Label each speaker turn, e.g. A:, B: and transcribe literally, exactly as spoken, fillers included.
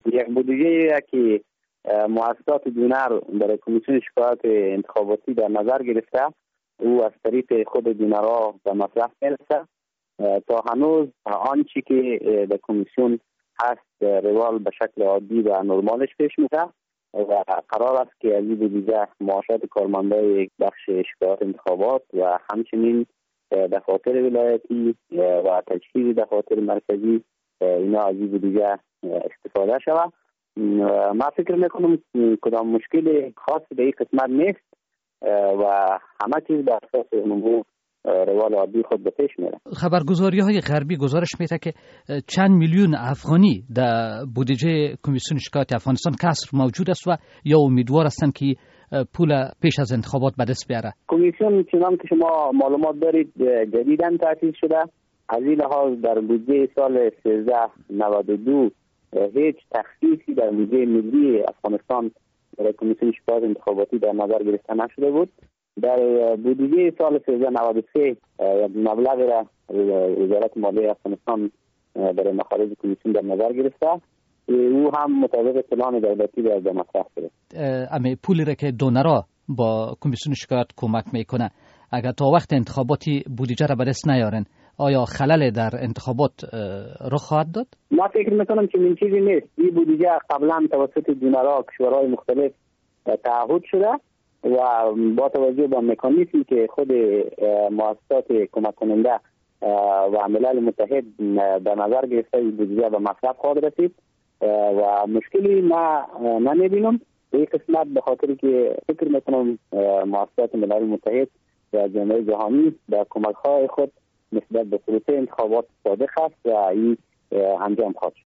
A: یک بودجه که مؤسسات دونر برای کمیسیون شکایات انتخاباتی در نظر گرفته، او از طریق خود دونرها به مصرف میرسه. تا هنوز آنچه که در کمیسیون هست روال به شکل عادی و نرمالش پیش میره و قرار است که از این بودجه معاشات کارمندای بخش شکایات انتخابات و همچنین دفاتر ولایتی و تجهیز دفاتر مرکزی اینا از این بودجه استفاده شود. ما فکر میکنم کدام مشکل خاص به این قسمت نیست و همه چیز بر اساس نمو روال عادی خود به پیش میره.
B: خبرگزاری های غربی گزارش میده که چند میلیون افغانی در بودجه کمیسیون شکایات افغانستان کسر موجود است و یا امیدوار هستند که پول پیش از انتخابات به دست بیاره.
A: کمیسیون چنان که شما معلومات دارید جدیداً تأسیس شده. از این لحاظ در بودجه سال سیزده نود و دو هیچ تخصیصی در بودجه ملی افغانستان برای کمیسیون شکایات انتخاباتی در نظر گرفته نشده بود. در بودجه سال سیزده نود و سه یک مبلغ را وزارت مالیه افغانستان برای مخارج کمیسیون در نظر گرفته، او هم مطابق پلان دولتی در مصرف شده.
B: اما پولی را که دونرها با کمیسیون شکایات کمک میکنه اگر تا وقت انتخاباتی بودجه را به دست نیارن آیا خلل در انتخابات رخ خواهد داد؟
A: ما فکر میکنم که این چیزی نیست. این بودجه قبلا توسط دونرها کشورهای مختلف تعهد شده و با توجه به مکانیزمی که خود مؤسسات کمک کننده و ملل متحد در نظر گرفته این بودجه به مصرف خواهد رسید و مشکلی ما نمیبینم به این قسمت، به خاطر که فکر میکنم مؤسسات ملل متحد و جامعه جهانی در کمک‌های خود نسبت به پروسه انتخابات صادق است و این انجام خواهد شد.